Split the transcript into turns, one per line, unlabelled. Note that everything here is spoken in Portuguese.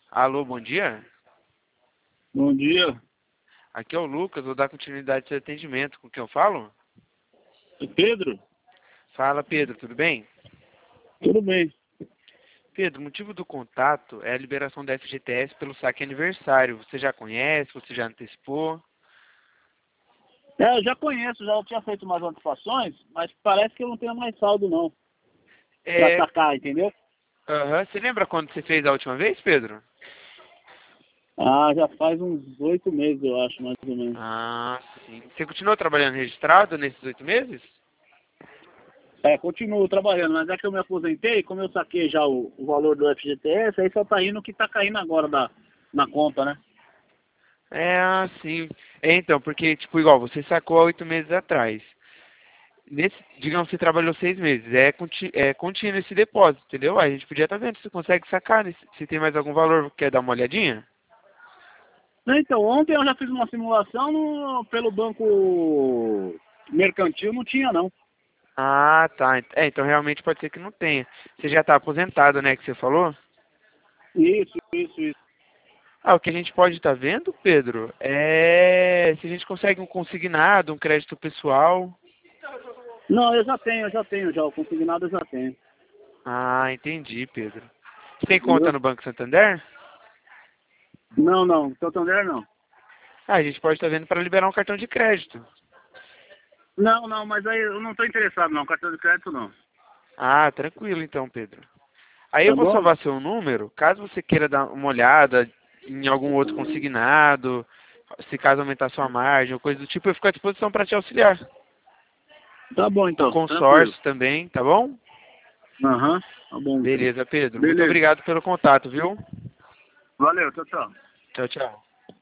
Alô, bom dia.
Bom dia.
Aqui é o Lucas, vou dar continuidade ao seu atendimento. Com quem eu falo?
É Pedro?
Fala, Pedro, tudo bem?
Tudo bem.
Pedro, o motivo do contato é a liberação da FGTS pelo saque aniversário. Você já conhece? Você já antecipou?
Eu já conheço, já tinha feito umas antecipações, mas parece que eu não tenho mais saldo não, pra
É,
sacar, entendeu?
aham. Você lembra quando você fez a última vez, Pedro?
Ah, já faz uns 8 meses, eu acho, mais ou menos.
Ah, sim. Você continuou trabalhando registrado nesses 8 meses?
Continuo trabalhando, mas é que eu me aposentei, como eu saquei já o valor do FGTS, aí só tá indo o que tá caindo agora na conta, né?
Sim. Então, porque, tipo, igual, você sacou há 8 meses atrás. Digamos que você trabalhou 6 meses. É contínuo esse depósito, entendeu? Aí a gente podia estar vendo se você consegue sacar, né? Se tem mais algum valor, quer dar uma olhadinha?
Então, ontem eu já fiz uma simulação pelo banco mercantil, não tinha não.
Ah, tá. Então realmente pode ser que não tenha. Você já está aposentado, né, que você falou?
Isso.
Ah, o que a gente pode estar vendo, Pedro, é se a gente consegue um consignado, um crédito pessoal.
Não, eu já tenho, o consignado eu já tenho.
Ah, entendi, Pedro. Você tem conta
Entendeu?
no Banco Santander?
Não, Santander não.
Ah, a gente pode estar vendo para liberar um cartão de crédito.
Não, mas aí eu não estou interessado não, cartão de crédito não.
Ah, tranquilo então, Pedro. Aí eu
Tá
vou
bom?
salvar seu número, caso você queira dar uma olhada em algum outro consignado, se caso aumentar sua margem ou coisa do tipo, eu fico à disposição para te auxiliar.
Tá bom
Um
então, tranquilo.
consórcio também, tá bom?
Aham, tá bom então.
Beleza, Pedro. Muito
Beleza.
obrigado pelo contato, viu?
Valeu, tchau.
Tchau, tchau.